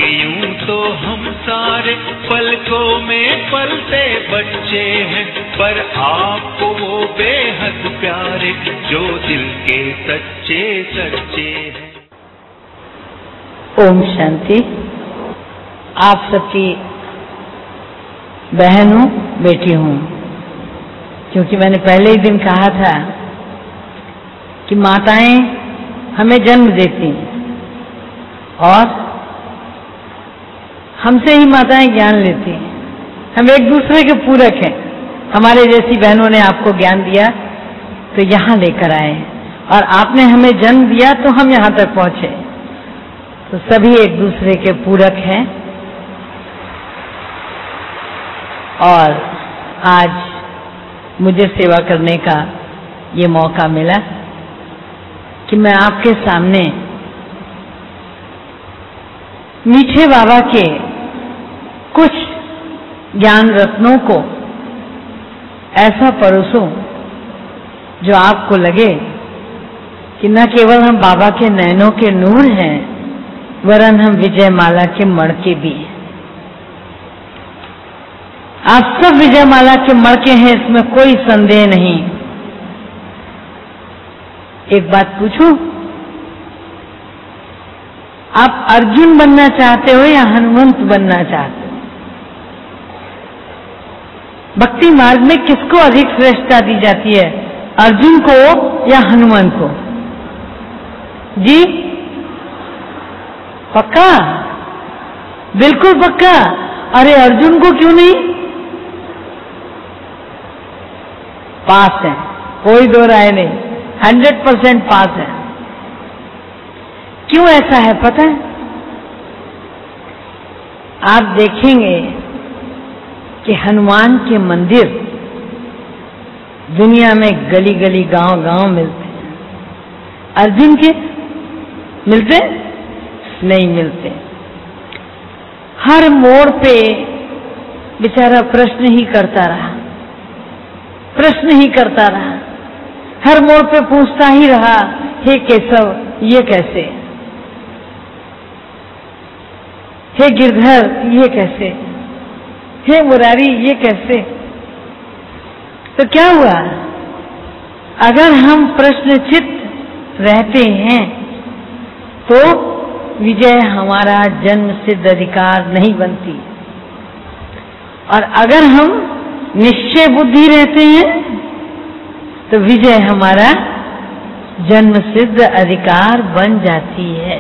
यूं तो हम सारे पलकों में पलते बच्चे हैं, पर आपको वो बेहद प्यारे जो दिल के सच्चे सच्चे हैं। ओम शांति। आप सबकी बहन हूँ, बेटी हूँ, क्योंकि मैंने पहले ही दिन कहा था कि माताएं हमें जन्म देती हैं और हमसे ही माताएं ज्ञान लेती हैं। हम एक दूसरे के पूरक हैं। हमारे जैसी बहनों ने आपको ज्ञान दिया तो यहाँ लेकर आए, और आपने हमें जन्म दिया तो हम यहाँ तक पहुंचे। तो सभी एक दूसरे के पूरक हैं। और आज मुझे सेवा करने का ये मौका मिला कि मैं आपके सामने मीठे बाबा के कुछ ज्ञान रत्नों को ऐसा परोसूं जो आपको लगे कि न केवल हम बाबा के नैनों के नूर हैं, वरन हम विजय माला के मड़के भी हैं। आप सब विजय माला के मड़के हैं, इसमें कोई संदेह नहीं। एक बात पूछूं, आप अर्जुन बनना चाहते हो या हनुमंत बनना चाहते हो? भक्ति मार्ग में किसको अधिक श्रेष्ठता दी जाती है, अर्जुन को या हनुमान को? जी पक्का? बिल्कुल पक्का। अरे अर्जुन को क्यों नहीं? पास है, कोई दो राय नहीं, 100% पास है। क्यों ऐसा है पता है? आप देखेंगे कि हनुमान के मंदिर दुनिया में गली गली गांव गांव मिलते हैं, अर्जुन के मिलते नहीं मिलते। हर मोड़ पे बेचारा प्रश्न ही करता रहा, प्रश्न ही करता रहा, हर मोड़ पे पूछता ही रहा, हे केशव ये कैसे, हे गिरधर ये कैसे, हे मुरारी ये कैसे। तो क्या हुआ? अगर हम प्रश्नचित्त रहते हैं तो विजय हमारा जन्म सिद्ध अधिकार नहीं बनती, और अगर हम निश्चय बुद्धि रहते हैं तो विजय हमारा जन्म सिद्ध अधिकार बन जाती है।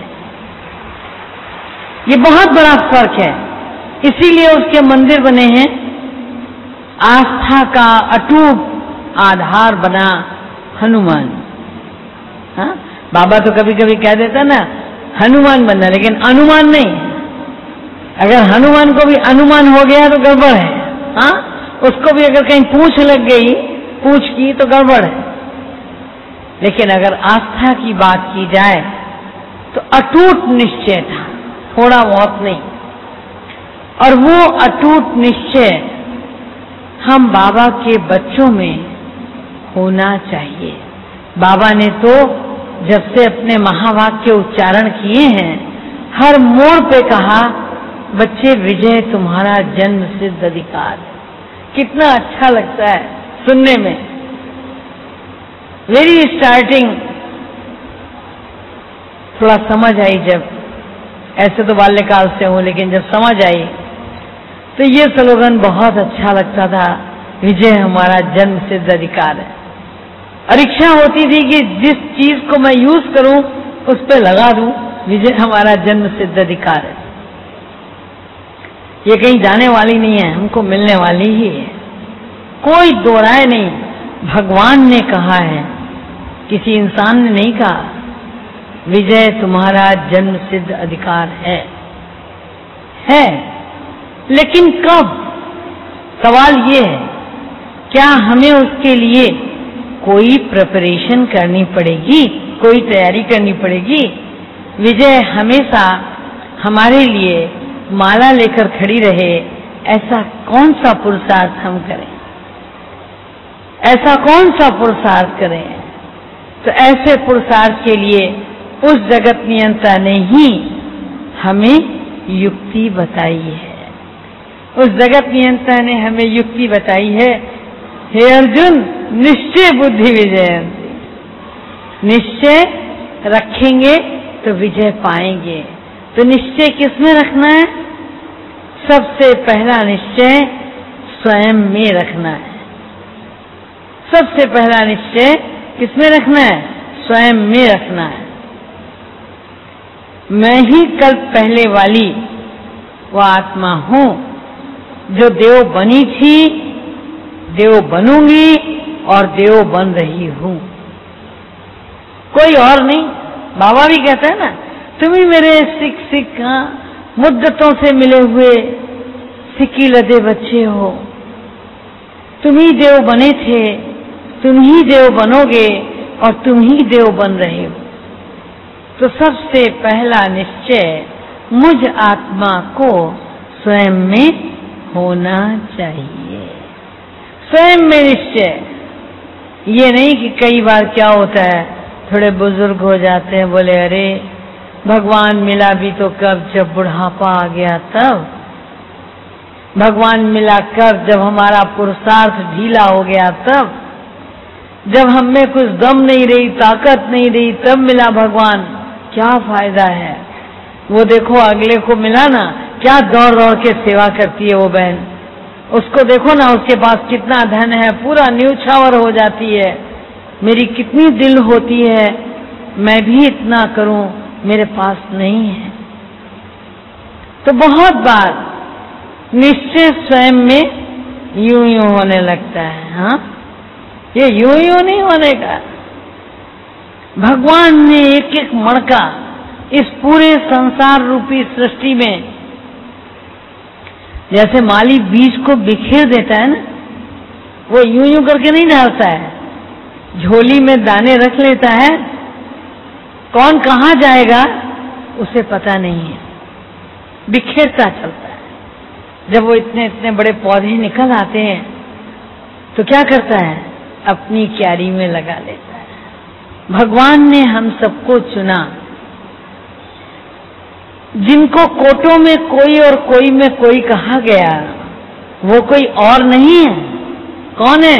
ये बहुत बड़ा फर्क है। इसीलिए उसके मंदिर बने हैं। आस्था का अटूट आधार बना हनुमान। हाँ, बाबा तो कभी कभी कह देता ना हनुमान बनना, लेकिन अनुमान नहीं। अगर हनुमान को भी अनुमान हो गया तो गड़बड़ है। हाँ, उसको भी अगर कहीं पूंछ लग गई, पूंछ की, तो गड़बड़ है। लेकिन अगर आस्था की बात की जाए तो अटूट निश्चय था, थोड़ा बहुत नहीं। और वो अटूट निश्चय हम बाबा के बच्चों में होना चाहिए। बाबा ने तो जब से अपने महावाक्य उच्चारण किए हैं, हर मोड़ पे कहा, बच्चे विजय तुम्हारा जन्म सिद्ध अधिकार है। कितना अच्छा लगता है सुनने में। वेरी स्टार्टिंग थोड़ा समझ आई, जब ऐसे तो बाल्यकाल से हूं, लेकिन जब समझ आई तो ये स्लोगन बहुत अच्छा लगता था, विजय हमारा जन्म सिद्ध अधिकार है। और इच्छा होती थी कि जिस चीज को मैं यूज करूं उस पे लगा दूं, विजय हमारा जन्म सिद्ध अधिकार है। ये कहीं जाने वाली नहीं है, हमको मिलने वाली ही है, कोई दो राय नहीं। भगवान ने कहा है, किसी इंसान ने नहीं कहा। विजय तुम्हारा जन्म सिद्ध अधिकार है। लेकिन कब? सवाल ये है, क्या हमें उसके लिए कोई प्रिपरेशन करनी पड़ेगी, कोई तैयारी करनी पड़ेगी? विजय हमेशा हमारे लिए माला लेकर खड़ी रहे, ऐसा कौन सा पुरुषार्थ हम करें? ऐसा कौन सा पुरुषार्थ करें? तो ऐसे पुरुषार्थ के लिए उस जगत नियंता ने ही हमें युक्ति बताई है। उस जगत नियंता ने हमें युक्ति बताई है, हे अर्जुन निश्चय बुद्धि विजयंती, निश्चय रखेंगे तो विजय पाएंगे। तो निश्चय किसमें रखना है? सबसे पहला निश्चय स्वयं में रखना है। सबसे पहला निश्चय किसमें रखना है? स्वयं में रखना है। मैं ही कल्प पहले वाली वो आत्मा हूं जो देव बनी थी, देव बनूंगी और देव बन रही हूं, कोई और नहीं। बाबा भी कहता है ना, तुम ही मेरे सिख सिख मुद्दतों से मिले हुए सिक्की लदे बच्चे हो, तुम ही देव बने थे, तुम ही देव बनोगे और तुम ही देव बन रहे हो। तो सबसे पहला निश्चय मुझ आत्मा को स्वयं में होना चाहिए। स्वयं में निश्चय, ये नहीं कि कई बार क्या होता है, थोड़े बुजुर्ग हो जाते हैं, बोले अरे भगवान मिला भी तो कब, जब बुढ़ापा आ गया तब। भगवान मिला कब, जब हमारा पुरुषार्थ ढीला हो गया तब, जब हम में कुछ दम नहीं रही, ताकत नहीं रही, तब मिला भगवान। क्या फायदा है? वो देखो अगले को मिला ना, क्या दौड़ दौड़ के सेवा करती है वो बहन, उसको देखो ना, उसके पास कितना धन है, पूरा न्यूछावर हो जाती है। मेरी कितनी दिल होती है मैं भी इतना करूं, मेरे पास नहीं है। तो बहुत बार निश्चय स्वयं में यूं यूं होने लगता है। हाँ, ये यूं यूं नहीं होने का। भगवान ने एक एक मणका इस पूरे संसार रूपी सृष्टि में, जैसे माली बीज को बिखेर देता है ना, वो यूं यूं करके नहीं डालता है, झोली में दाने रख लेता है। कौन कहाँ जाएगा उसे पता नहीं है, बिखेरता चलता है। जब वो इतने इतने बड़े पौधे निकल आते हैं तो क्या करता है? अपनी क्यारी में लगा लेता है। भगवान ने हम सबको चुना, जिनको कोटों में कोई और कोई में कोई कहा गया, वो कोई और नहीं है। कौन है?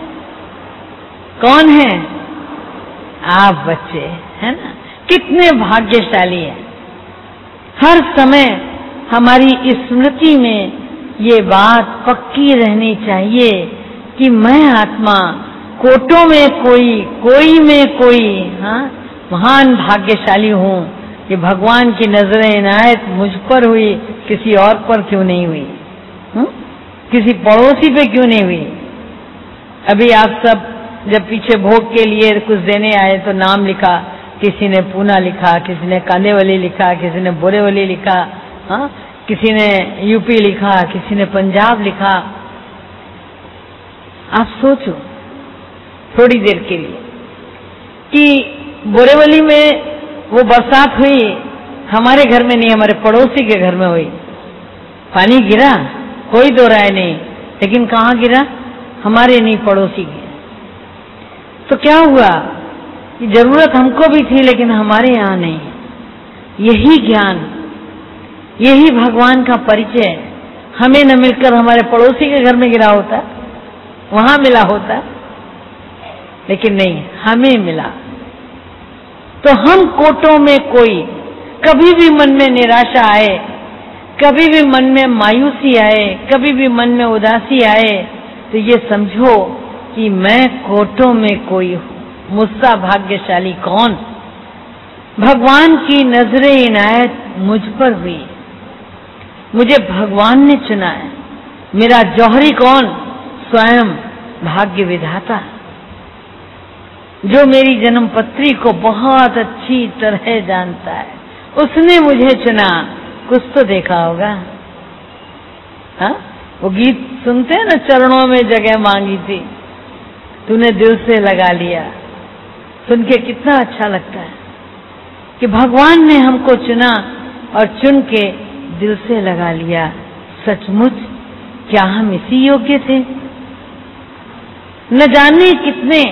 कौन है? आप बच्चे, है ना? कितने भाग्यशाली हैं। हर समय हमारी स्मृति में ये बात पक्की रहनी चाहिए कि मैं आत्मा कोटों में कोई, कोई में कोई, हाँ, महान भाग्यशाली हूं कि भगवान की नजर इनायत मुझ पर हुई, किसी और पर क्यों नहीं हुई? किसी पड़ोसी पे क्यों नहीं हुई? अभी आप सब जब पीछे भोग के लिए कुछ देने आए तो नाम लिखा, किसी ने पूना लिखा, किसी ने कांदेवली लिखा, किसी ने बोरेवली लिखा, हाँ, किसी ने यूपी लिखा, किसी ने पंजाब लिखा। आप सोचो थोड़ी देर के लिए कि बोरेवली में वो बरसात हुई, हमारे घर में नहीं, हमारे पड़ोसी के घर में हुई, पानी गिरा, कोई दो राय नहीं, लेकिन कहाँ गिरा? हमारे नहीं, पड़ोसी के। तो क्या हुआ कि जरूरत हमको भी थी लेकिन हमारे यहाँ नहीं। यही ज्ञान, यही भगवान का परिचय हमें न मिलकर हमारे पड़ोसी के घर में गिरा होता, वहां मिला होता, लेकिन नहीं, हमें मिला। तो हम कोटों में कोई, कभी भी मन में निराशा आए, कभी भी मन में मायूसी आए, कभी भी मन में उदासी आए, तो ये समझो कि मैं कोटों में कोई हूं। मुझसा भाग्यशाली कौन? भगवान की नजरे इनायत मुझ पर हुई, मुझे भगवान ने चुना है। मेरा जौहरी कौन? स्वयं भाग्य विधाता, जो मेरी जन्म पत्री को बहुत अच्छी तरह जानता है, उसने मुझे चुना। कुछ तो देखा होगा, हाँ? वो गीत सुनते हैं ना, चरणों में जगह मांगी थी, तूने दिल से लगा लिया। सुन के कितना अच्छा लगता है कि भगवान ने हमको चुना और चुन के दिल से लगा लिया। सचमुच क्या हम इसी योग्य थे? न जाने कितने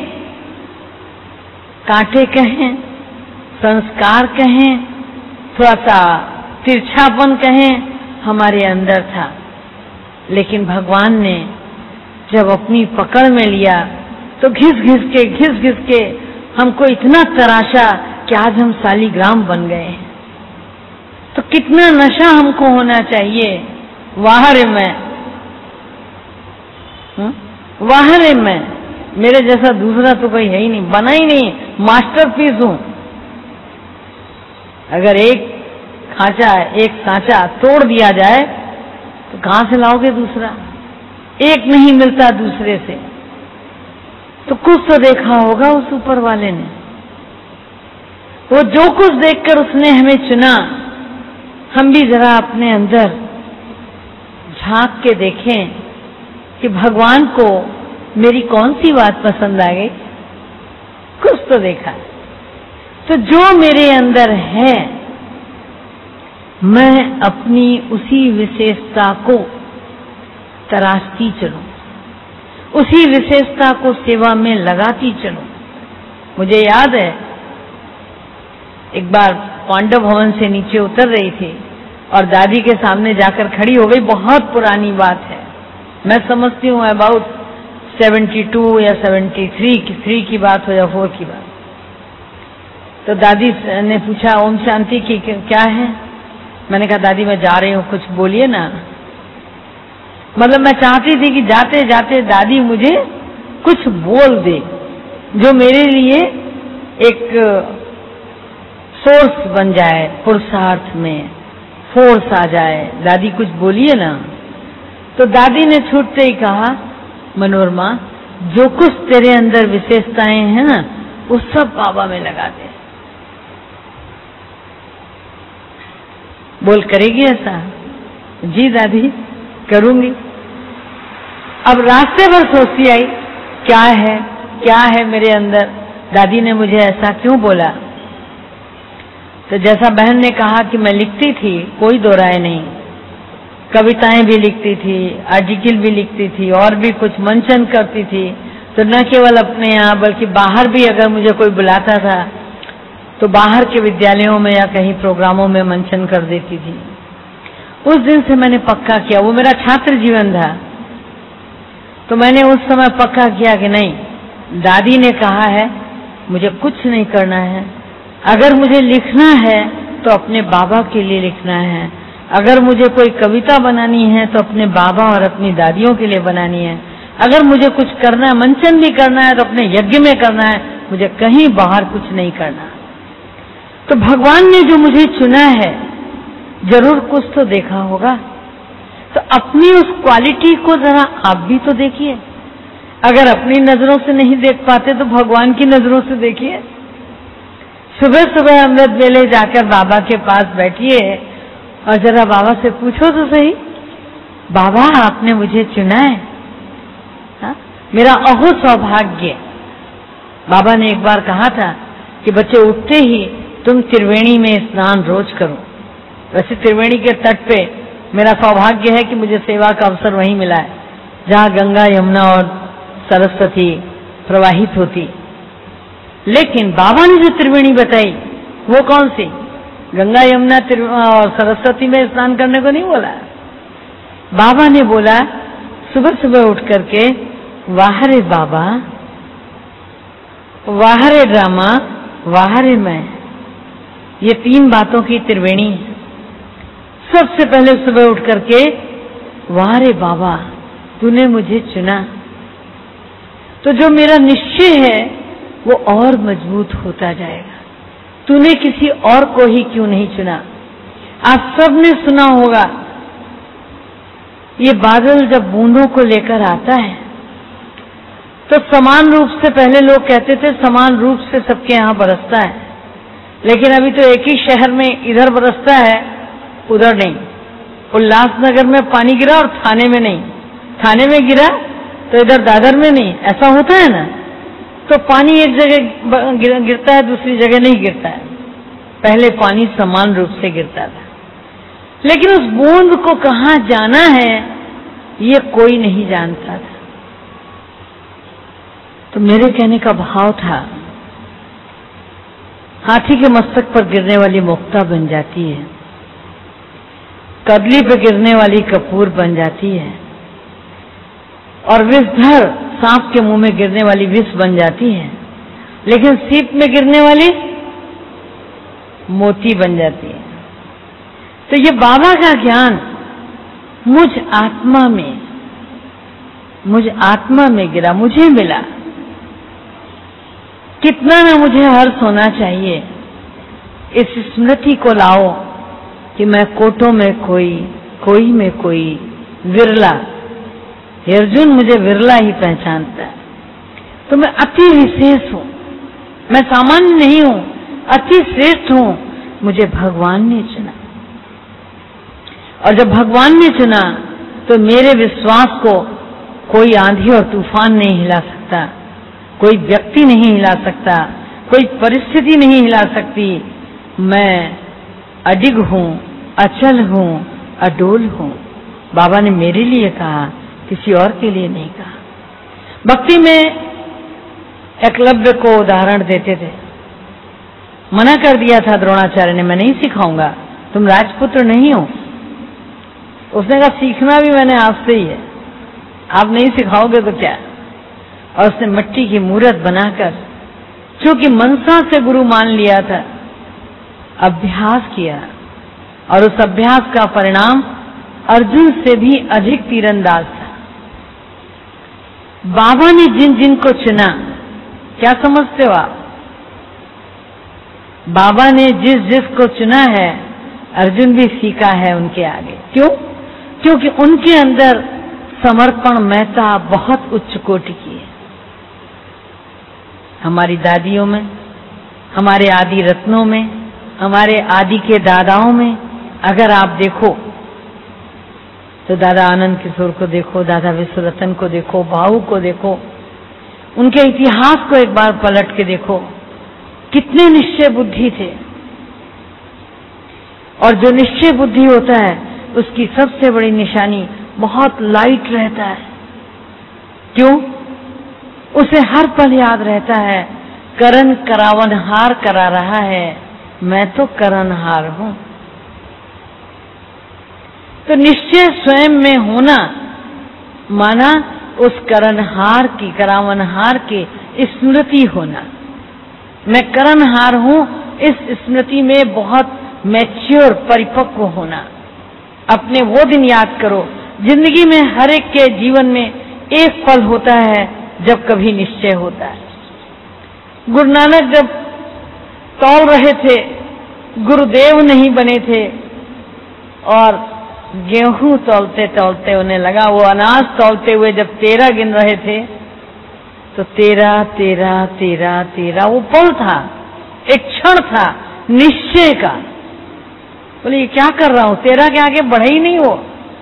कांटे कहें, संस्कार कहें, थोड़ा सा तिरछापन कहें, हमारे अंदर था। लेकिन भगवान ने जब अपनी पकड़ में लिया तो घिस घिस के हमको इतना तराशा कि आज हम शालिग्राम बन गए हैं। तो कितना नशा हमको होना चाहिए। वाह रे मैं, वाह रे मैं, मेरे जैसा दूसरा तो कोई है ही नहीं, बना ही नहीं, मास्टरपीस हूं। अगर एक सांचा तोड़ दिया जाए तो कहां से लाओगे दूसरा? एक नहीं मिलता दूसरे से। तो कुछ तो देखा होगा उस ऊपर वाले ने। वो जो कुछ देखकर उसने हमें चुना, हम भी जरा अपने अंदर झांक के देखें कि भगवान को मेरी कौन सी बात पसंद आ गई। कुछ तो देखा। तो जो मेरे अंदर है, मैं अपनी उसी विशेषता को तराशती चलूं, उसी विशेषता को सेवा में लगाती चलूं। मुझे याद है एक बार पांडव भवन से नीचे उतर रही थी और दादी के सामने जाकर खड़ी हो गई। बहुत पुरानी बात है, मैं समझती हूँ अबाउट 72 या 73 की बात हो या 4 की बात। तो दादी ने पूछा, ओम शांति की क्या है? मैंने कहा दादी मैं जा रही हूँ, कुछ बोलिए ना। मतलब मैं चाहती थी कि जाते जाते दादी मुझे कुछ बोल दे जो मेरे लिए एक सोर्स बन जाए, पुरुषार्थ में फोर्स आ जाए। दादी कुछ बोलिए ना। तो दादी ने छूटते ही कहा, मनोरमा जो कुछ तेरे अंदर विशेषताएं हैं ना, वो सब बाबा में लगा दे। बोल करेगी ऐसा? जी दादी करूंगी। अब रास्ते भर सोचती आई, क्या है मेरे अंदर, दादी ने मुझे ऐसा क्यों बोला। तो जैसा बहन ने कहा कि मैं लिखती थी, कोई दो राय नहीं, कविताएं भी लिखती थी, आर्टिकल भी लिखती थी और भी कुछ मंचन करती थी। तो न केवल अपने यहाँ बल्कि बाहर भी अगर मुझे कोई बुलाता था तो बाहर के विद्यालयों में या कहीं प्रोग्रामों में मंचन कर देती थी। उस दिन से मैंने पक्का किया, वो मेरा छात्र जीवन था, तो मैंने उस समय पक्का किया कि नहीं, दादी ने कहा है मुझे कुछ नहीं करना है। अगर मुझे लिखना है तो अपने बाबा के लिए लिखना है, अगर मुझे कोई कविता बनानी है तो अपने बाबा और अपनी दादियों के लिए बनानी है, अगर मुझे कुछ करना है, मंचन भी करना है तो अपने यज्ञ में करना है, मुझे कहीं बाहर कुछ नहीं करना। तो भगवान ने जो मुझे चुना है जरूर कुछ तो देखा होगा। तो अपनी उस क्वालिटी को जरा आप भी तो देखिए। अगर अपनी नजरों से नहीं देख पाते तो भगवान की नजरों से देखिए। सुबह सुबह अमृत वेले जाकर बाबा के पास बैठिए और जरा बाबा से पूछो तो सही, बाबा आपने मुझे चुना है, हा? मेरा अहो सौभाग्य। बाबा ने एक बार कहा था कि बच्चे उठते ही तुम त्रिवेणी में स्नान रोज करो। वैसे त्रिवेणी के तट पे मेरा सौभाग्य है कि मुझे सेवा का अवसर वहीं मिला है जहाँ गंगा यमुना और सरस्वती प्रवाहित होती। लेकिन बाबा ने जो त्रिवेणी बताई वो कौन सी? गंगा यमुना और सरस्वती में स्नान करने को नहीं बोला। बाबा ने बोला सुबह सुबह उठ करके, वाह रे बाबा, वाह रे ड्रामा, वाह रे मैं, ये 3 बातों की त्रिवेणी है। सबसे पहले सुबह उठ करके, वाह रे बाबा तूने मुझे चुना, तो जो मेरा निश्चय है वो और मजबूत होता जाएगा। तूने किसी और को ही क्यों नहीं चुना। आप सबने सुना होगा, ये बादल जब बूंदों को लेकर आता है तो समान रूप से, पहले लोग कहते थे समान रूप से सबके यहाँ बरसता है, लेकिन अभी तो एक ही शहर में इधर बरसता है उधर नहीं। उल्लासनगर में पानी गिरा और थाने में नहीं, थाने में गिरा तो इधर दादर में नहीं, ऐसा होता है ना। तो पानी एक जगह गिरता है, दूसरी जगह नहीं गिरता है। पहले पानी समान रूप से गिरता था, लेकिन उस बूंद को कहाँ जाना है ये कोई नहीं जानता था। तो मेरे कहने का भाव था, हाथी के मस्तक पर गिरने वाली मुक्ता बन जाती है, कदली पे गिरने वाली कपूर बन जाती है और विषधर सांप के मुंह में गिरने वाली विष बन जाती है, लेकिन सीप में गिरने वाली मोती बन जाती है। तो ये बाबा का ज्ञान मुझ आत्मा में गिरा, मुझे मिला। कितना ना मुझे हर्ष होना चाहिए। इस स्मृति को लाओ कि मैं कोटों में कोई में कोई, विरला। अर्जुन मुझे विरला ही पहचानता है। तो मैं अति विशेष हूं, मैं सामान्य नहीं हूं, अति श्रेष्ठ हूं। मुझे भगवान ने चुना, और जब भगवान ने चुना तो मेरे विश्वास को कोई आंधी और तूफान नहीं हिला सकता, कोई व्यक्ति नहीं हिला सकता, कोई परिस्थिति नहीं हिला सकती। मैं अडिग हूं, अचल हूं, अडोल हूं। बाबा ने मेरे लिए कहा, किसी और के लिए नहीं कहा। भक्ति में एकलव्य को उदाहरण देते थे। मना कर दिया था द्रोणाचार्य ने, मैं नहीं सिखाऊंगा, तुम राजपुत्र नहीं हो। उसने कहा सीखना भी मैंने आपसे ही है, आप नहीं सिखाओगे तो क्या। और उसने मिट्टी की मूर्त बनाकर, क्योंकि मनसा से गुरु मान लिया था, अभ्यास किया, और उस अभ्यास का परिणाम अर्जुन से भी अधिक तीरंदाज था। बाबा ने जिन जिन को चुना, क्या समझते हो आप? बाबा ने जिस जिस को चुना है, अर्जुन भी सीखा है उनके आगे। क्यों? क्योंकि उनके अंदर समर्पण महत्ता बहुत उच्च कोटि की है। हमारी दादियों में, हमारे आदि रत्नों में, हमारे आदि के दादाओं में अगर आप देखो तो दादा आनंद किशोर को देखो, दादा विश्वरतन को देखो, भाऊ को देखो, उनके इतिहास को एक बार पलट के देखो, कितने निश्चय बुद्धि थे। और जो निश्चय बुद्धि होता है उसकी सबसे बड़ी निशानी बहुत लाइट रहता है। क्यों? उसे हर पल याद रहता है, करण करावनहार करा रहा है, मैं तो करणहार हूं। तो निश्चय स्वयं में होना माना उस करणहार की, करावनहार की स्मृति होना। मैं करणहार हूं, इस स्मृति में बहुत मैच्योर, परिपक्व होना। अपने वो दिन याद करो, जिंदगी में हर एक के जीवन में एक पल होता है जब कभी निश्चय होता है। गुरु नानक जब तौल रहे थे, गुरुदेव नहीं बने थे, और गेहूं तौलते तौलते उन्हें लगा, वो अनाज तौलते हुए जब 13 गिन रहे थे तो 13 13 13 13 वो पल था, एक क्षण था निश्चय का। बोले ये क्या कर रहा हूं, 13 के आगे बढ़े ही नहीं हो।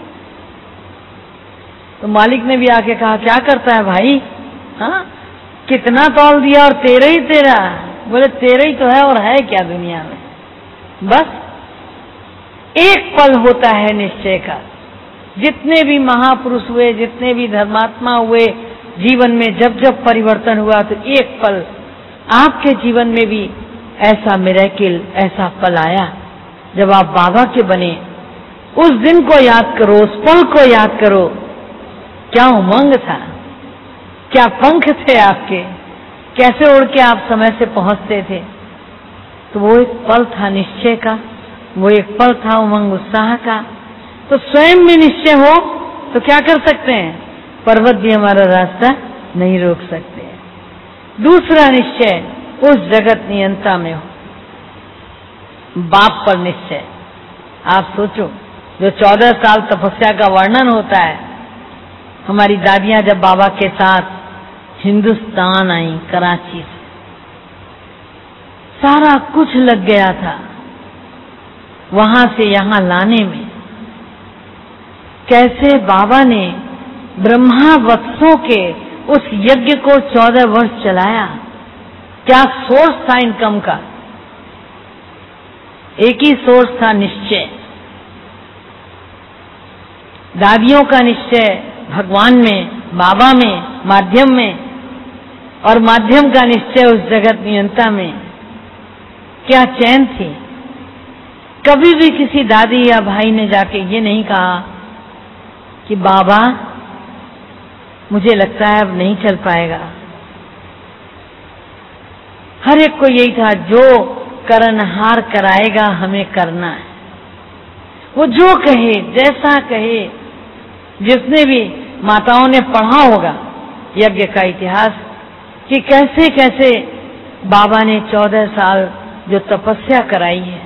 तो मालिक ने भी आके कहा, क्या करता है भाई, हाँ कितना तौल दिया और 13 ही 13। बोले 13 ही तो है, और है क्या दुनिया में। बस एक पल होता है निश्चय का। जितने भी महापुरुष हुए, जितने भी धर्मात्मा हुए, जीवन में जब जब परिवर्तन हुआ तो एक पल आपके जीवन में भी ऐसा मिरेकल, ऐसा पल आया जब आप बाबा के बने। उस दिन को याद करो, उस पल को याद करो। क्या उमंग था, क्या पंख थे आपके, कैसे उड़ के आप समय से पहुंचते थे। तो वो एक पल था निश्चय का, वो एक पल था उमंग उत्साह का। तो स्वयं में निश्चय हो तो क्या कर सकते हैं, पर्वत भी हमारा रास्ता नहीं रोक सकते। दूसरा निश्चय उस जगत नियंता में हो, बाप पर निश्चय। आप सोचो, जो 14 साल तपस्या का वर्णन होता है, हमारी दादियां जब बाबा के साथ हिंदुस्तान आई, कराची से, सारा कुछ लग गया था वहां से यहां लाने में। कैसे बाबा ने ब्रह्मा वत्सों के उस यज्ञ को 14 वर्ष चलाया। क्या सोर्स था इनकम का, एक ही सोर्स था, निश्चय। दादियों का निश्चय भगवान में, बाबा में, माध्यम में, और माध्यम का निश्चय उस जगत नियंता में। क्या चैन थी, कभी भी किसी दादी या भाई ने जाके ये नहीं कहा कि बाबा मुझे लगता है अब नहीं चल पाएगा। हर एक को यही था, जो करनहार कराएगा हमें करना है। वो जो कहे, जैसा कहे, जिसने भी माताओं ने पढ़ा होगा यज्ञ का इतिहास कि कैसे कैसे बाबा ने 14 साल जो तपस्या कराई है,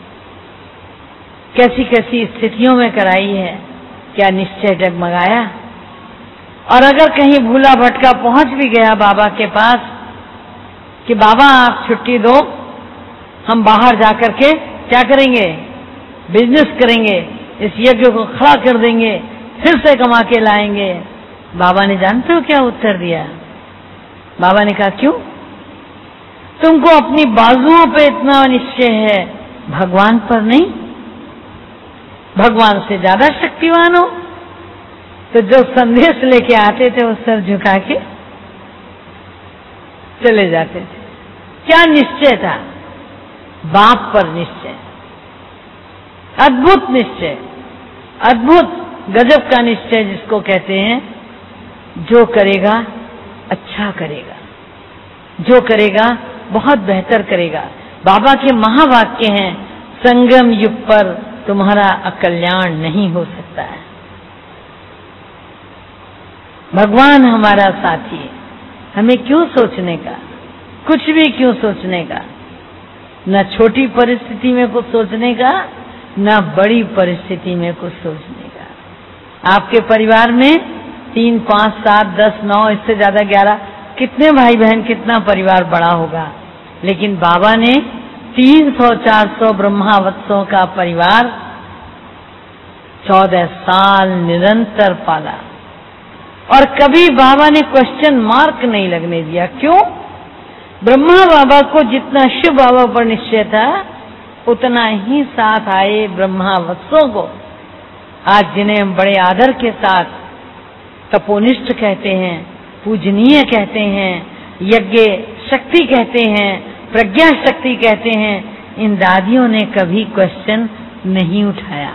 कैसी कैसी स्थितियों में कराई है, क्या निश्चय डगमगाया। और अगर कहीं भूला भटका पहुंच भी गया बाबा के पास कि बाबा आप छुट्टी दो, हम बाहर जाकर के क्या करेंगे, बिजनेस करेंगे, इस यज्ञ को खड़ा कर देंगे, फिर से कमा के लाएंगे। बाबा ने जानते हो क्या उत्तर दिया? बाबा ने कहा क्यों? तुमको अपनी बाजुओं पे इतना निश्चय है, भगवान पर नहीं? भगवान से ज्यादा शक्तिवान हो? तो जो संदेश लेके आते थे वो सर झुका के चले जाते थे। क्या निश्चय था? बाप पर निश्चय, अद्भुत निश्चय, अद्भुत गजब का निश्चय जिसको कहते हैं, जो करेगा अच्छा करेगा, जो करेगा बहुत बेहतर करेगा। बाबा के महावाक्य हैं, संगम युग पर तुम्हारा अकल्याण नहीं हो सकता है। भगवान हमारा साथी है, हमें क्यों सोचने का, कुछ भी क्यों सोचने का, न छोटी परिस्थिति में कुछ सोचने का, न बड़ी परिस्थिति में कुछ सोचने का। आपके परिवार में 3, 5, 7, 10, 9, इससे ज्यादा 11, कितने भाई बहन, कितना परिवार बड़ा होगा, लेकिन बाबा ने 300, 400 ब्रह्मावत्सों का परिवार 14 साल निरंतर पाला। और कभी बाबा ने क्वेश्चन मार्क नहीं लगने दिया। क्यों? ब्रह्मा बाबा को जितना शिव बाबा पर निश्चय था, उतना ही साथ आए ब्रह्मावत्सों को, आज जिन्हें हम बड़े आदर के साथ तपोनिष्ठ कहते हैं, पूजनीय कहते हैं, यज्ञ शक्ति कहते हैं, प्रज्ञा शक्ति कहते हैं, इन दादियों ने कभी क्वेश्चन नहीं उठाया।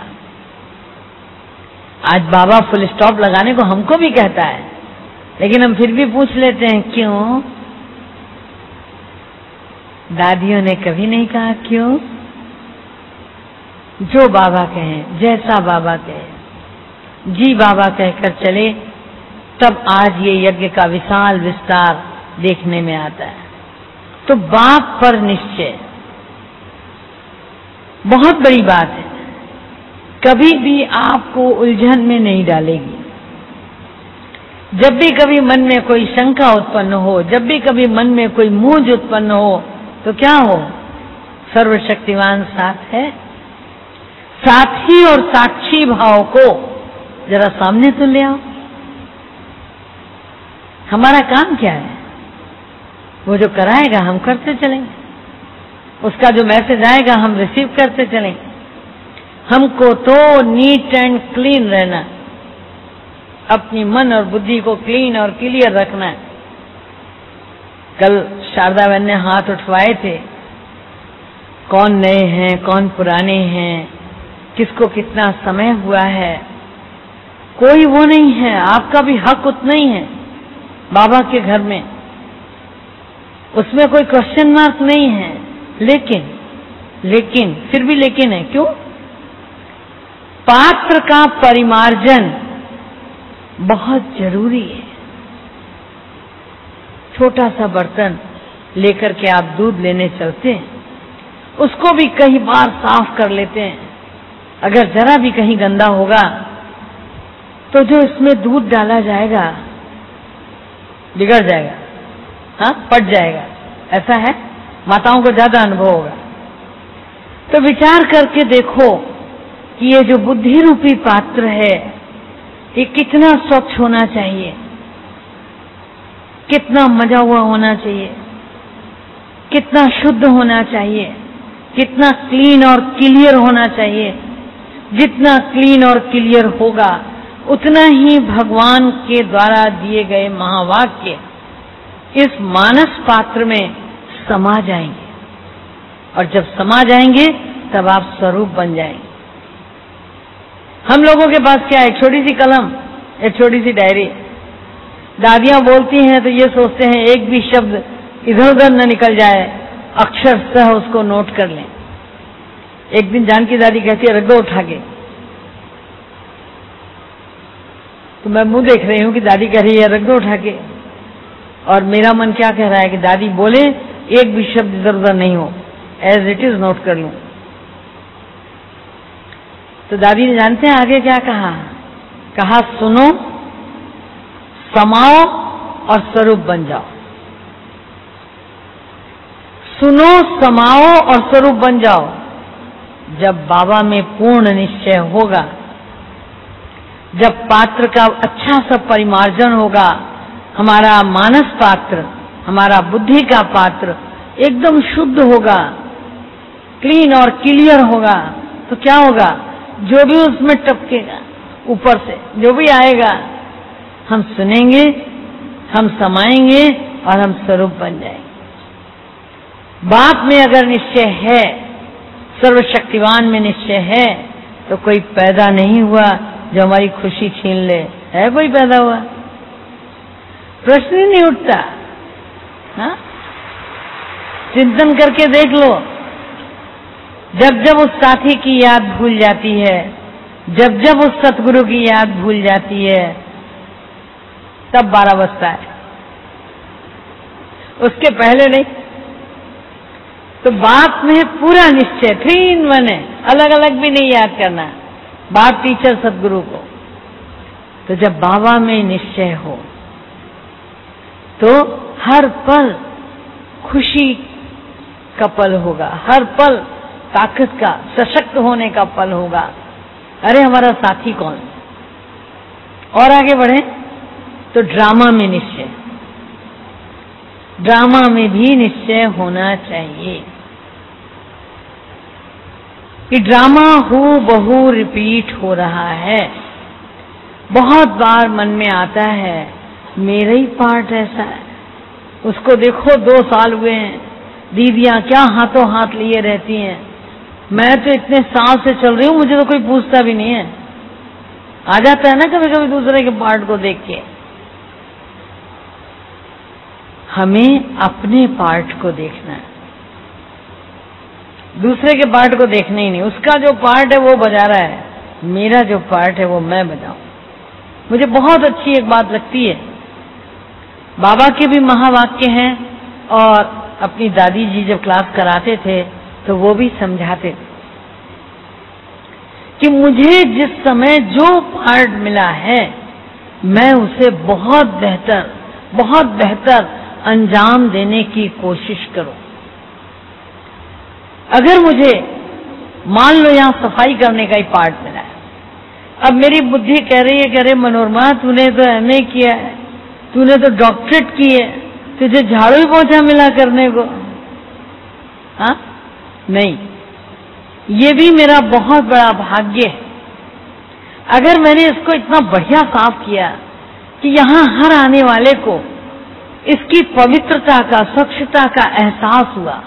आज बाबा फुल स्टॉप लगाने को हमको भी कहता है, लेकिन हम फिर भी पूछ लेते हैं क्यों? दादियों ने कभी नहीं कहा क्यों। जो बाबा कहें, जैसा बाबा कहे, जी बाबा कहकर चले, तब आज ये यज्ञ का विशाल विस्तार देखने में आता है। तो बाप पर निश्चय बहुत बड़ी बात है, कभी भी आपको उलझन में नहीं डालेगी। जब भी कभी मन में कोई शंका उत्पन्न हो, जब भी कभी मन में कोई मूंझ उत्पन्न हो, तो क्या हो? सर्वशक्तिवान साथ है। साथी और साक्षी भाव को जरा सामने तो ले आओ। हमारा काम क्या है? वो जो कराएगा हम करते चलेंगे, उसका जो मैसेज आएगा हम रिसीव करते चलेंगे। हमको तो नीट एंड क्लीन रहना, अपनी मन और बुद्धि को क्लीन और क्लियर रखना है। कल शारदा बहन ने हाथ उठवाए थे, कौन नए हैं, कौन पुराने हैं, किसको कितना समय हुआ है, कोई वो नहीं है। आपका भी हक उतना ही है बाबा के घर में, उसमें कोई क्वेश्चन मार्क नहीं है। लेकिन फिर भी लेकिन है, क्यों? पात्र का परिमार्जन बहुत जरूरी है। छोटा सा बर्तन लेकर के आप दूध लेने चलते हैं, उसको भी कई बार साफ कर लेते हैं। अगर जरा भी कहीं गंदा होगा तो जो इसमें दूध डाला जाएगा बिगड़ जाएगा, हाँ, पट जाएगा। ऐसा है, माताओं को ज्यादा अनुभव होगा। तो विचार करके देखो कि ये जो बुद्धि रूपी पात्र है, ये कितना स्वच्छ होना चाहिए, कितना मजा हुआ होना चाहिए, कितना शुद्ध होना चाहिए, कितना क्लीन और क्लियर होना चाहिए। जितना क्लीन और क्लियर होगा, उतना ही भगवान के द्वारा दिए गए महावाक्य इस मानस पात्र में समा जाएंगे। और जब समा जाएंगे तब आप स्वरूप बन जाएंगे। हम लोगों के पास क्या है? एक छोटी सी कलम, एक छोटी सी डायरी। दादियां बोलती हैं तो ये सोचते हैं एक भी शब्द इधर उधर न निकल जाए, अक्षरशः उसको नोट कर लें। एक दिन जानकी दादी कहती है, रख दो उठा के। तो मैं मुंह देख रही हूं कि दादी कह रही है रख दो उठा के, और मेरा मन क्या कह रहा है कि दादी बोले एक भी शब्द इधर उधर नहीं हो, एज इट इज नोट कर लूं। तो दादी ने जानते हैं आगे क्या कहा? कहा सुनो, समाओ और स्वरूप बन जाओ। सुनो, समाओ और स्वरूप बन जाओ। जब बाबा में पूर्ण निश्चय होगा, जब पात्र का अच्छा सा परिमार्जन होगा, हमारा मानस पात्र, हमारा बुद्धि का पात्र एकदम शुद्ध होगा, क्लीन और क्लियर होगा, तो क्या होगा? जो भी उसमें टपकेगा ऊपर से, जो भी आएगा, हम सुनेंगे, हम समाएंगे और हम स्वरूप बन जाएंगे। बाप में अगर निश्चय है, सर्वशक्तिवान में निश्चय है, तो कोई पैदा नहीं हुआ जो हमारी खुशी छीन ले। है कोई पैदा हुआ? प्रश्न ही नहीं उठता। हाँ, चिंतन करके देख लो। जब जब उस साथी की याद भूल जाती है, जब जब उस सतगुरु की याद भूल जाती है, तब 12 बजता है, उसके पहले नहीं। तो बाप में पूरा निश्चय, 3 in 1 है, अलग अलग भी नहीं याद करना, बाप, टीचर, सतगुरु को। तो जब बाबा में निश्चय हो तो हर पल खुशी का पल होगा, हर पल ताकत का, सशक्त होने का पल होगा। अरे हमारा साथी कौन? और आगे बढ़े तो ड्रामा में निश्चय, ड्रामा में भी निश्चय होना चाहिए कि ड्रामा हूबहू रिपीट हो रहा है। बहुत बार मन में आता है मेरा ही पार्ट ऐसा है, उसको देखो 2 साल हुए हैं, दीदियां क्या हाथों हाथ लिए रहती हैं, मैं तो इतने साल से चल रही हूं, मुझे तो कोई पूछता भी नहीं है। आ जाता है ना कभी कभी दूसरे के पार्ट को देख के। हमें अपने पार्ट को देखना है, दूसरे के पार्ट को देखना ही नहीं। उसका जो पार्ट है वो बजा रहा है, मेरा जो पार्ट है वो मैं बजाऊं। मुझे बहुत अच्छी एक बात लगती है, बाबा के भी महावाक्य हैं, और अपनी दादी जी जब क्लास कराते थे तो वो भी समझाते थे कि मुझे जिस समय जो पार्ट मिला है, मैं उसे बहुत बेहतर अंजाम देने की कोशिश करूं। अगर मुझे मान लो यहां सफाई करने का ही पार्ट मिला है, अब मेरी बुद्धि कह रही है कि अरे मनोरमा, तूने तो MA किया है, तूने तो डॉक्टरेट की है, तुझे झाड़ू ही पोछा मिला करने को। हाँ, नहीं, ये भी मेरा बहुत बड़ा भाग्य है। अगर मैंने इसको इतना बढ़िया साफ किया कि यहां हर आने वाले को इसकी पवित्रता का, स्वच्छता का एहसास हुआ,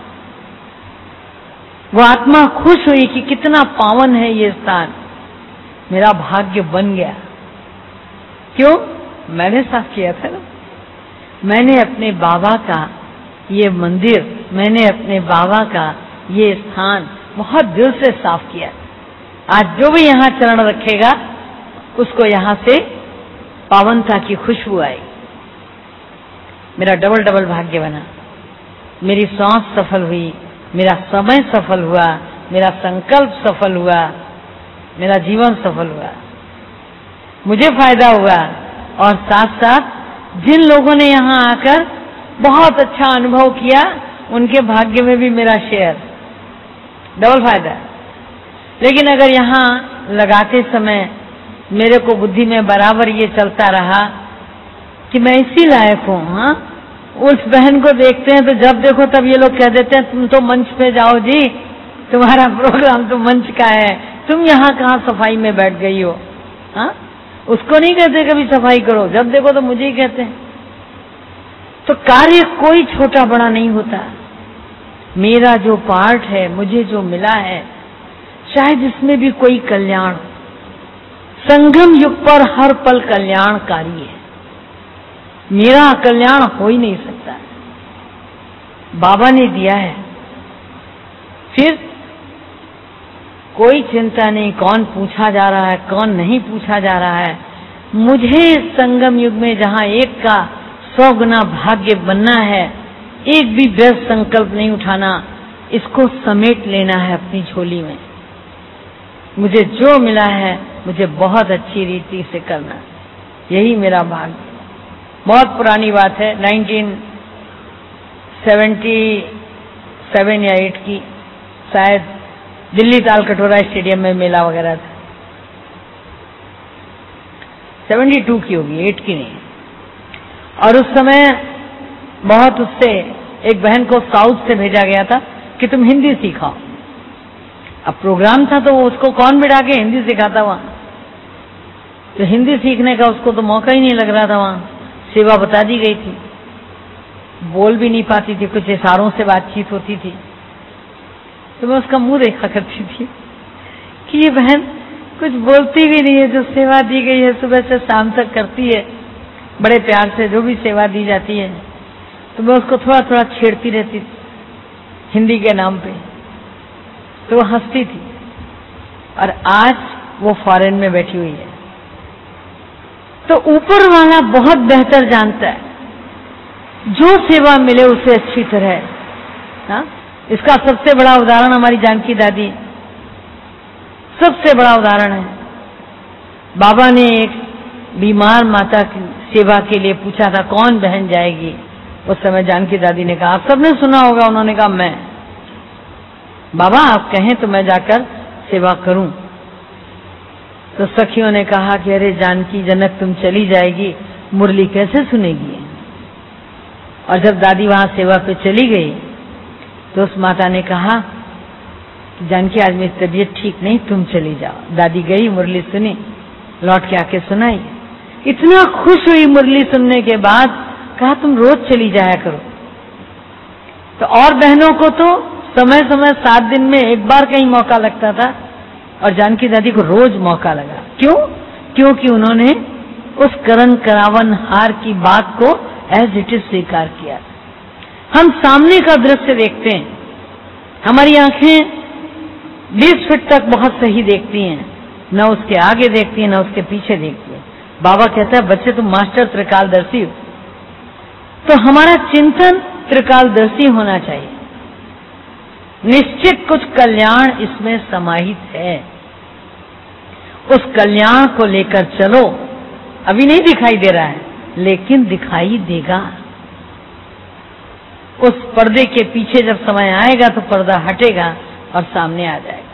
वो आत्मा खुश हुई कि कितना पावन है ये स्थान, मेरा भाग्य बन गया। क्यों? मैंने साफ किया था ना। मैंने अपने बाबा का ये मंदिर, मैंने अपने बाबा का ये स्थान बहुत दिल से साफ किया। आज जो भी यहाँ चरण रखेगा उसको यहाँ से पावनता की खुशबू आएगी। मेरा डबल भाग्य बना, मेरी सांस सफल हुई, मेरा समय सफल हुआ, मेरा संकल्प सफल हुआ, मेरा जीवन सफल हुआ, मुझे फायदा हुआ, और साथ साथ जिन लोगों ने यहाँ आकर बहुत अच्छा अनुभव किया उनके भाग्य में भी मेरा शेयर, डबल फायदा। लेकिन अगर यहाँ लगाते समय मेरे को बुद्धि में बराबर ये चलता रहा कि मैं इसी लायक हूँ, हाँ, उस बहन को देखते हैं तो जब देखो तब ये लोग कह देते हैं तुम तो मंच पे जाओ जी, तुम्हारा प्रोग्राम तो मंच का है, तुम यहाँ कहाँ सफाई में बैठ गई हो। हाँ, उसको नहीं कहते कभी सफाई करो, जब देखो तो मुझे ही कहते हैं। तो कार्य कोई छोटा बड़ा नहीं होता, मेरा जो पार्ट है, मुझे जो मिला है शायद इसमें भी कोई कल्याण। संगम युग पर हर पल कल्याणकारी है, मेरा कल्याण हो ही नहीं सकता, बाबा ने दिया है। फिर कोई चिंता नहीं कौन पूछा जा रहा है कौन नहीं पूछा जा रहा है। मुझे संगम युग में जहां एक का 100 गुना भाग्य बनना है, एक भी व्यर्थ संकल्प नहीं उठाना, इसको समेट लेना है अपनी झोली में। मुझे जो मिला है मुझे बहुत अच्छी रीति से करना, यही मेरा भाग्य। बहुत पुरानी बात है, 1977 या 8 की शायद, दिल्ली ताल कटोरा स्टेडियम में मेला वगैरह था। 72 की होगी, 8 की नहीं। और उस समय बहुत उससे एक बहन को साउथ से भेजा गया था कि तुम हिंदी सीखाओ। अब प्रोग्राम था तो उसको कौन बिठा के हिंदी सिखाता वहां, तो हिंदी सीखने का उसको तो मौका ही नहीं लग रहा था। वहां सेवा बता दी गई थी, बोल भी नहीं पाती थी, कुछ इशारों से बातचीत होती थी। तो मैं उसका मुंह देखा करती थी कि ये बहन कुछ बोलती भी नहीं है, जो सेवा दी गई है सुबह से शाम तक करती है बड़े प्यार से, जो भी सेवा दी जाती है। तो मैं उसको थोड़ा थोड़ा छेड़ती रहती थी हिंदी के नाम पे, तो वो हंसती थी। और आज वो फॉरेन में बैठी हुई है। तो ऊपर वाला बहुत बेहतर जानता है, जो सेवा मिले उसे अच्छी तरह। हाँ, इसका सबसे बड़ा उदाहरण हमारी जानकी दादी, सबसे बड़ा उदाहरण है। बाबा ने एक बीमार माता की सेवा के लिए पूछा था कौन बहन जाएगी। उस समय जानकी दादी ने कहा, आप सबने सुना होगा, उन्होंने कहा मैं। बाबा आप कहें तो मैं जाकर सेवा करूं। तो सखियों ने कहा कि अरे जानकी जनक तुम चली जाएगी, मुरली कैसे सुनेगी। और जब दादी वहां सेवा पे चली गई तो उस माता ने कहा कि जानकी आज मेरी तबीयत ठीक नहीं, तुम चली जाओ। दादी गई, मुरली सुनी, लौट के आके सुनाई। इतना खुश हुई मुरली सुनने के बाद, कहा तुम रोज चली जाया करो। तो और बहनों को तो समय समय 7 दिन में एक बार कहीं मौका लगता था, और जानकी दादी को रोज मौका लगा। क्यों? क्योंकि उन्होंने उस करण करावन हार की बात को एज इट इज स्वीकार किया। हम सामने का दृश्य देखते हैं, हमारी आंखें 20 फीट तक बहुत सही देखती हैं, न उसके आगे देखती हैं न उसके पीछे देखती हैं। बाबा कहता है बच्चे तुम मास्टर त्रिकालदर्शी हो। तो हमारा चिंतन त्रिकालदर्शी होना चाहिए। निश्चित कुछ कल्याण इसमें समाहित है, उस कल्याण को लेकर चलो। अभी नहीं दिखाई दे रहा है लेकिन दिखाई देगा। उस पर्दे के पीछे जब समय आएगा तो पर्दा हटेगा और सामने आ जाएगा।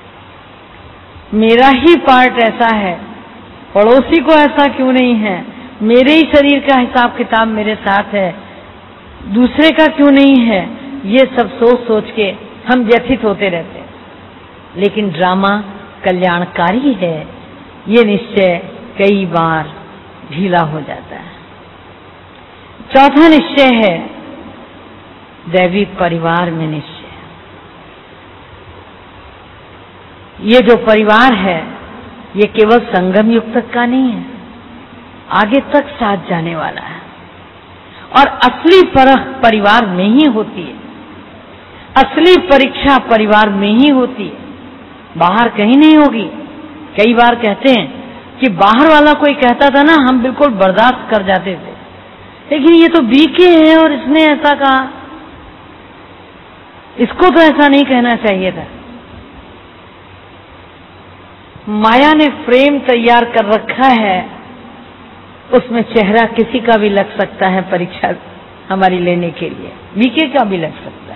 मेरा ही पार्ट ऐसा है, पड़ोसी को ऐसा क्यों नहीं है, मेरे ही शरीर का हिसाब किताब मेरे साथ है, दूसरे का क्यों नहीं है, ये सब सोच सोच के हम व्यथित होते रहते हैं। लेकिन ड्रामा कल्याणकारी है, ये निश्चय कई बार ढीला हो जाता है। चौथा निश्चय है दैविक परिवार में निश्चय। ये जो परिवार है ये केवल संगम युग तक का नहीं है, आगे तक साथ जाने वाला है। और असली परख परिवार में ही होती है, असली परीक्षा परिवार में ही होती है, बाहर कहीं नहीं होगी। कई बार कहते हैं कि बाहर वाला कोई कहता था ना, हम बिल्कुल बर्दाश्त कर जाते थे, लेकिन ये तो बीके है और इसने ऐसा कहा, इसको तो ऐसा नहीं कहना चाहिए था। माया ने फ्रेम तैयार कर रखा है, उसमें चेहरा किसी का भी लग सकता है परीक्षा हमारी लेने के लिए, बीके का भी लग सकता है।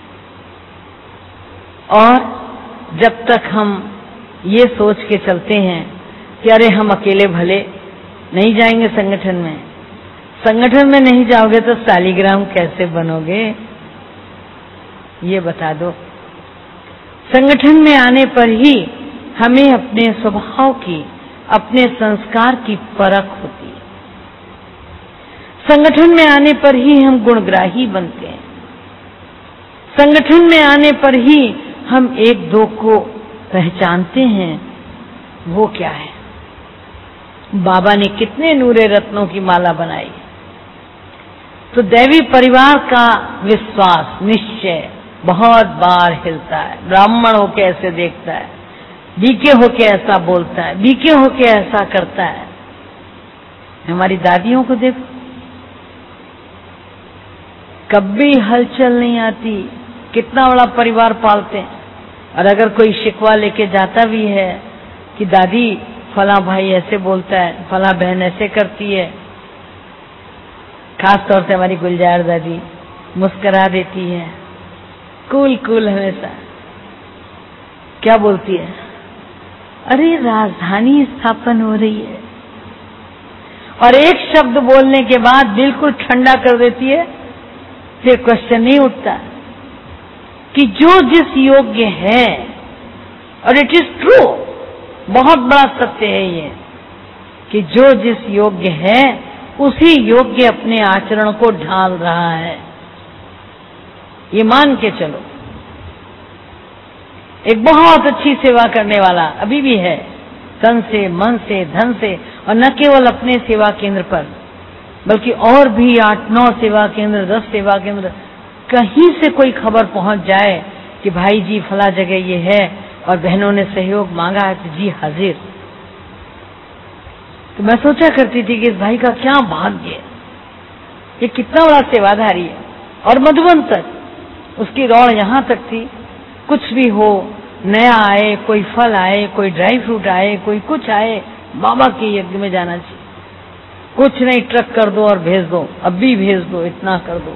और जब तक हम ये सोच के चलते हैं कि अरे हम अकेले भले नहीं जाएंगे संगठन में नहीं जाओगे तो शालिग्राम कैसे बनोगे, ये बता दो। संगठन में आने पर ही हमें अपने स्वभाव की, अपने संस्कार की परख होती है। संगठन में आने पर ही हम गुणग्राही बनते हैं। संगठन में आने पर ही हम एक दो को पहचानते हैं वो क्या है। बाबा ने कितने नूरे रत्नों की माला बनाई। तो दैवी परिवार का विश्वास, निश्चय बहुत बार हिलता है। ब्राह्मण होके ऐसे देखता है, बीके होके ऐसा बोलता है, बीके होके ऐसा करता है। हमारी दादियों को देखो, कभी हलचल नहीं आती, कितना बड़ा परिवार पालते हैं। और अगर कोई शिकवा लेके जाता भी है कि दादी फला भाई ऐसे बोलता है, फला बहन ऐसे करती है, खास तौर से हमारी गुलजार दादी मुस्कुरा देती है, कूल कूल हमेशा। क्या बोलती है? अरे राजधानी स्थापन हो रही है। और एक शब्द बोलने के बाद बिल्कुल ठंडा कर देती है, फिर क्वेश्चन नहीं उठता कि जो जिस योग्य है, और इट इज ट्रू, बहुत बड़ा सत्य है ये, कि जो जिस योग्य है उसी योग्य अपने आचरण को ढाल रहा है। ये मान के चलो। एक बहुत अच्छी सेवा करने वाला अभी भी है, तन से, मन से, धन से, और न केवल अपने सेवा केंद्र पर, बल्कि और भी 8-9 सेवा केंद्र, 10 सेवा केंद्र, कहीं से कोई खबर पहुंच जाए कि भाई जी फला जगह ये है और बहनों ने सहयोग मांगा है, तो जी हाजिर। तो मैं सोचा करती थी कि इस भाई का क्या भाग्य है, ये कितना बड़ा सेवाधारी है। और मधुबन तक उसकी दौड़ यहां तक थी, कुछ भी हो, नया आए, कोई फल आए, कोई ड्राई फ्रूट आए, कोई कुछ आए, बाबा के यज्ञ में जाना चाहिए। कुछ नहीं, ट्रक कर दो और भेज दो, अब भी भेज दो, इतना कर दो।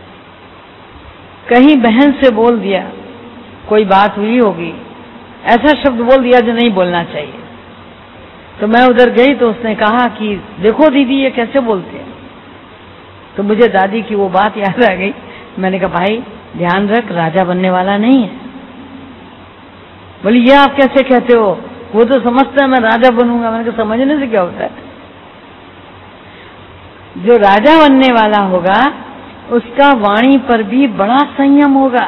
कहीं बहन से बोल दिया, कोई बात हुई होगी, ऐसा शब्द बोल दिया जो नहीं बोलना चाहिए, तो मैं उधर गई तो उसने कहा कि देखो दीदी ये कैसे बोलते हैं। तो मुझे दादी की वो बात याद आ गई। मैंने कहा भाई ध्यान रख, राजा बनने वाला नहीं है। बोली ये आप कैसे कहते हो, वो तो समझता है मैं राजा बनूंगा। मैंने कहा समझने से क्या होता है, जो राजा बनने वाला होगा उसका वाणी पर भी बड़ा संयम होगा,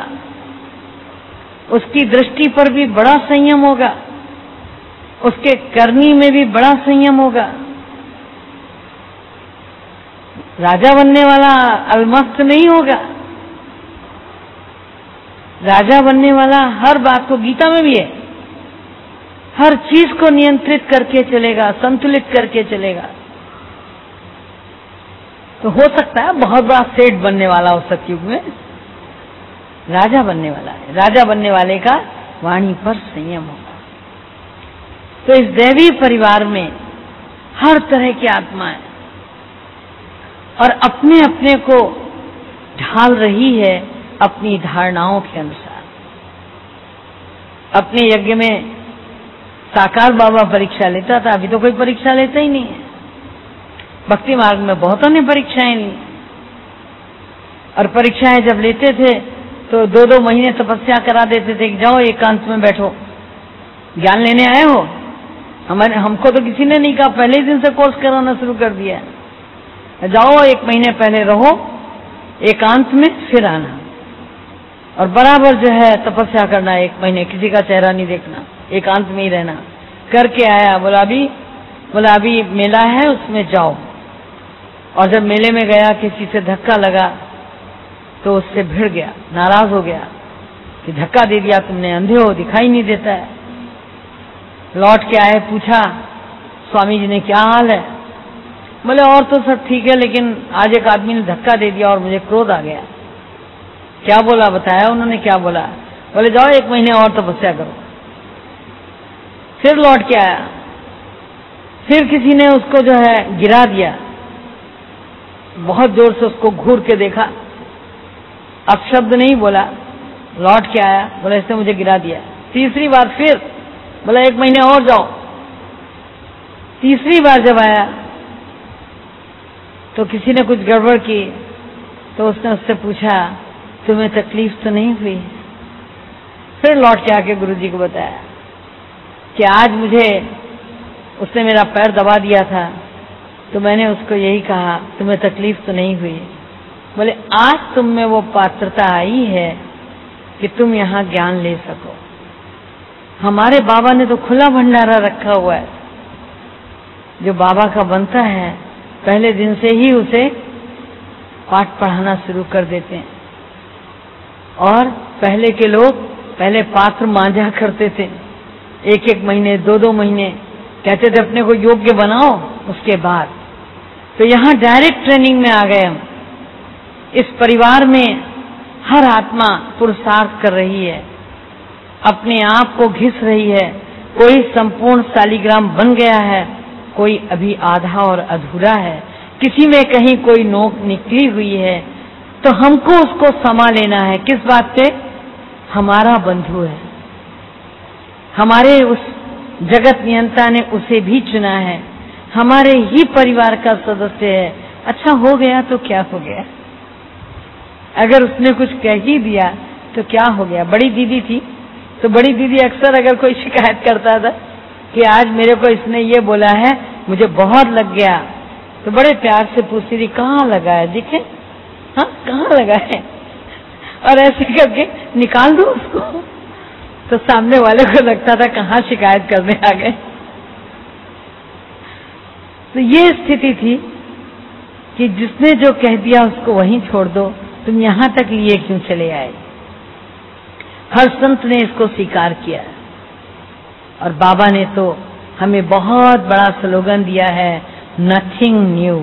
उसकी दृष्टि पर भी बड़ा संयम होगा, उसके करनी में भी बड़ा संयम होगा। राजा बनने वाला अलमस्त नहीं होगा। राजा बनने वाला हर बात को, गीता में भी है, हर चीज को नियंत्रित करके चलेगा, संतुलित करके चलेगा। तो हो सकता है बहुत बड़ा सेठ बनने वाला हो सतयुग में, राजा बनने वाला है। राजा बनने वाले का वाणी पर संयम होगा। तो इस दैवी परिवार में हर तरह की आत्माएं और अपने अपने को ढाल रही है अपनी धारणाओं के अनुसार। अपने यज्ञ में साकार बाबा परीक्षा लेता था, अभी तो कोई परीक्षा लेता ही नहीं है। भक्ति मार्ग में बहुतों ने परीक्षाएं ली, और परीक्षाएं जब लेते थे तो 2-2 महीने तपस्या करा देते थे कि जाओ एकांत में बैठो, ज्ञान लेने आए हो। हमको तो किसी ने नहीं कहा, पहले ही दिन से कोर्स कराना शुरू कर दिया, जाओ 1 महीने पहले रहो एकांत में, फिर आना, और बराबर जो है तपस्या करना 1 महीने, किसी का चेहरा नहीं देखना, एकांत में ही रहना। करके आया, बोला अभी मेला है उसमें जाओ। और जब मेले में गया किसी से धक्का लगा तो उससे भिड़ गया, नाराज हो गया कि धक्का दे दिया तुमने, अंधे हो, दिखाई नहीं देता है। लौट के आए, पूछा स्वामी जी ने क्या हाल है। बोले और तो सब ठीक है, लेकिन आज एक आदमी ने धक्का दे दिया और मुझे क्रोध आ गया। क्या बोला बताया उन्होंने, क्या बोला? बोले जाओ 1 महीने और तपस्या करो। फिर लौट के आया, फिर किसी ने उसको जो है गिरा दिया, बहुत जोर से उसको घूर के देखा, अब शब्द नहीं बोला, लौट के आया, बोला इसने मुझे गिरा दिया। तीसरी बार फिर बोला 1 महीने और जाओ। तीसरी बार जब आया तो किसी ने कुछ गड़बड़ की, तो उसने उससे पूछा तुम्हें तकलीफ तो नहीं हुई? फिर लौट के आके गुरुजी को बताया कि आज मुझे उसने मेरा पैर दबा दिया था, तो मैंने उसको यही कहा तुम्हें तकलीफ तो नहीं हुई। बोले आज तुम में वो पात्रता आई है कि तुम यहाँ ज्ञान ले सको। हमारे बाबा ने तो खुला भंडारा रखा हुआ है। जो बाबा का बनता है पहले दिन से ही उसे पाठ पढ़ाना शुरू कर देते हैं। और पहले के लोग पहले पात्र मांझा करते थे, 1-1 महीने 2-2 महीने, कहते थे अपने को योग्य बनाओ। उसके बाद तो यहाँ डायरेक्ट ट्रेनिंग में आ गए हम। इस परिवार में हर आत्मा पुरुषार्थ कर रही है, अपने आप को घिस रही है। कोई संपूर्ण शालिग्राम बन गया है, कोई अभी आधा और अधूरा है, किसी में कहीं कोई नोक निकली हुई है। तो हमको उसको समा लेना है। किस बात पे? हमारा बंधु है, हमारे उस जगत नियंता ने उसे भी चुना है, हमारे ही परिवार का सदस्य है। अच्छा हो गया तो क्या हो गया, अगर उसने कुछ कह ही दिया तो क्या हो गया। बड़ी दीदी थी तो बड़ी दीदी अक्सर अगर कोई शिकायत करता था कि आज मेरे को इसने ये बोला है, मुझे बहुत लग गया, तो बड़े प्यार से पूछती थी कहाँ लगा है, दिखे? हाँ कहाँ लगा है? और ऐसे करके निकाल दो उसको। तो सामने वाले को लगता था कहाँ शिकायत करने आ गए। तो ये स्थिति थी कि जिसने जो कह दिया उसको वहीं छोड़ दो, तुम यहां तक लिए क्यों चले आए। हर संत ने इसको स्वीकार किया और बाबा ने तो हमें बहुत बड़ा स्लोगन दिया है, नथिंग न्यू,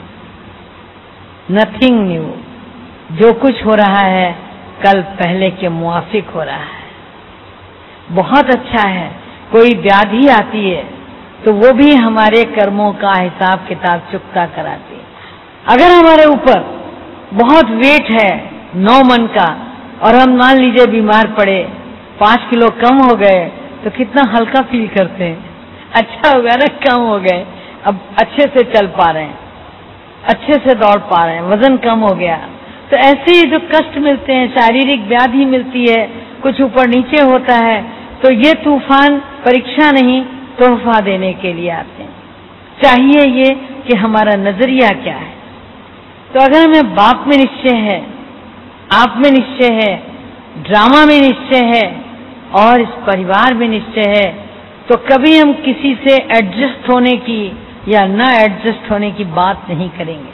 नथिंग न्यू। जो कुछ हो रहा है कल पहले के मुआफिक हो रहा है। बहुत अच्छा है। कोई व्याधि आती है तो वो भी हमारे कर्मों का हिसाब किताब चुकता कराती है। अगर हमारे ऊपर बहुत वेट है 9 मन का और हम मान लीजिए बीमार पड़े, 5 किलो कम हो गए, तो कितना हल्का फील करते हैं। अच्छा हो गया ना, कम हो गए, अब अच्छे से चल पा रहे हैं, अच्छे से दौड़ पा रहे हैं, वजन कम हो गया। तो ऐसे ही जो कष्ट मिलते हैं, शारीरिक व्याधि मिलती है, कुछ ऊपर नीचे होता है, तो ये तूफान परीक्षा नहीं तोहफा देने के लिए आते हैं। चाहिए ये कि हमारा नजरिया क्या है। तो अगर हमें बाप में निश्चय है, आप में निश्चय है, ड्रामा में निश्चय है और इस परिवार में निश्चय है, तो कभी हम किसी से एडजस्ट होने की या न एडजस्ट होने की बात नहीं करेंगे।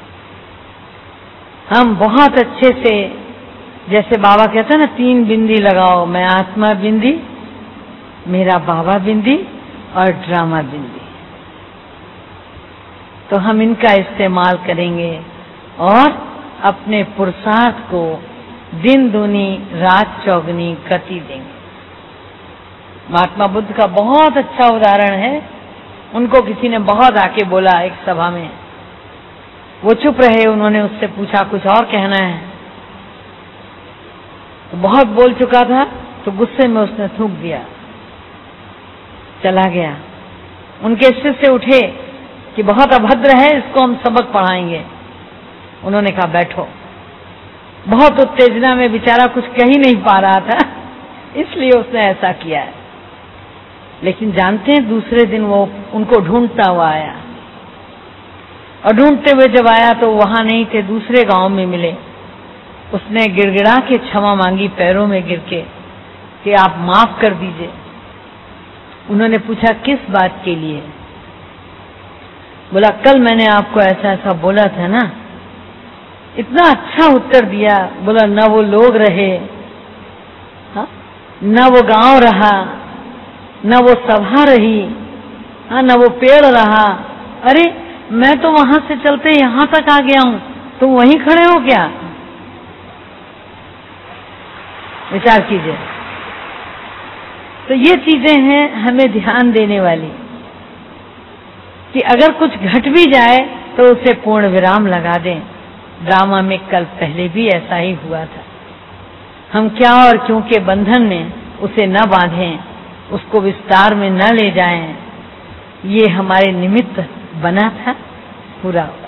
हम बहुत अच्छे से, जैसे बाबा कहते हैं ना, 3 बिंदी लगाओ, मैं आत्मा बिंदी, मेरा बाबा बिंदी और ड्रामा बिंदी। तो हम इनका इस्तेमाल करेंगे और अपने पुरुषार्थ को दिन दूनी रात चौगनी गति देंगे। महात्मा बुद्ध का बहुत अच्छा उदाहरण है। उनको किसी ने बहुत आके बोला एक सभा में, वो चुप रहे। उन्होंने उससे पूछा कुछ और कहना है, तो बहुत बोल चुका था, तो गुस्से में उसने थूक दिया, चला गया। उनके शिष्य उठे कि बहुत अभद्र है, इसको हम सबक पढ़ाएंगे। उन्होंने कहा बैठो। बहुत उत्तेजना में बेचारा कुछ कह ही नहीं पा रहा था, इसलिए उसने ऐसा किया है। लेकिन जानते हैं दूसरे दिन वो उनको ढूंढता हुआ आया, और ढूंढते हुए जब आया तो वहां नहीं थे, दूसरे गांव में मिले। उसने गिड़गिड़ा के क्षमा मांगी पैरों में गिर के कि आप माफ कर दीजिए। उन्होंने पूछा किस बात के लिए? बोला कल मैंने आपको ऐसा ऐसा बोला था ना। इतना अच्छा उत्तर दिया। बोला न वो लोग रहे, हाँ, न वो गांव रहा, न वो सभा रही, हाँ, न वो पेड़ रहा। अरे मैं तो वहां से चलते यहां तक आ गया हूं, तुम वहीं खड़े हो क्या? विचार कीजिए। तो ये चीजें हैं हमें ध्यान देने वाली कि अगर कुछ घट भी जाए तो उसे पूर्ण विराम लगा दें। ड्रामा में कल पहले भी ऐसा ही हुआ था। हम क्या और क्यों के बंधन में उसे न बांधें, उसको विस्तार में न ले जाएं। ये हमारे निमित्त बना था, पूरा हुआ।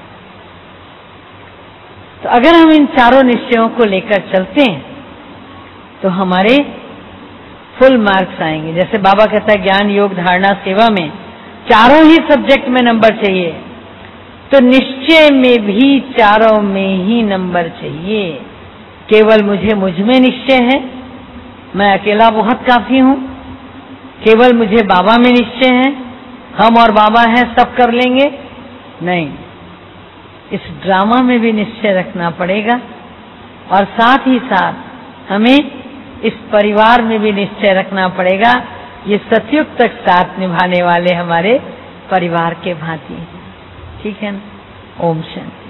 तो अगर हम इन चारों निश्चयों को लेकर चलते हैं तो हमारे फुल मार्क्स आएंगे। जैसे बाबा कहता है ज्ञान योग धारणा सेवा में चारों ही सब्जेक्ट में नंबर चाहिए, तो निश्चय में भी चारों में ही नंबर चाहिए। केवल मुझ में निश्चय है, मैं अकेला बहुत काफी हूं, केवल मुझे बाबा में निश्चय है, हम और बाबा हैं, सब कर लेंगे, नहीं। इस ड्रामा में भी निश्चय रखना पड़ेगा और साथ ही साथ हमें इस परिवार में भी निश्चय रखना पड़ेगा। ये सतयुग तक साथ निभाने वाले हमारे परिवार के भांति हैं। ठीक है ना? ओम शांति।